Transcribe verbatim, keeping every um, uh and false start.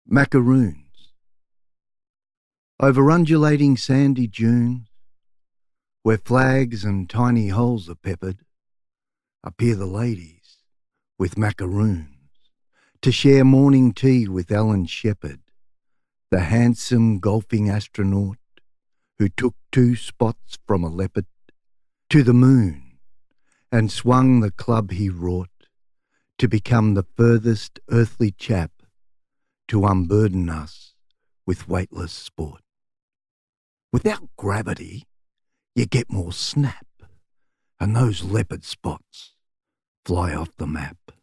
Macaroons. Over undulating sandy dunes, where flags and tiny holes are peppered, appear the ladies with macaroons to share morning tea with Alan Shepard, the handsome golfing astronaut who took two spots from a leopard to the moon and swung the club he wrought to become the furthest earthly chap to unburden us with weightless sport. Without gravity, you get more snap, and those leopard spots fly off the map.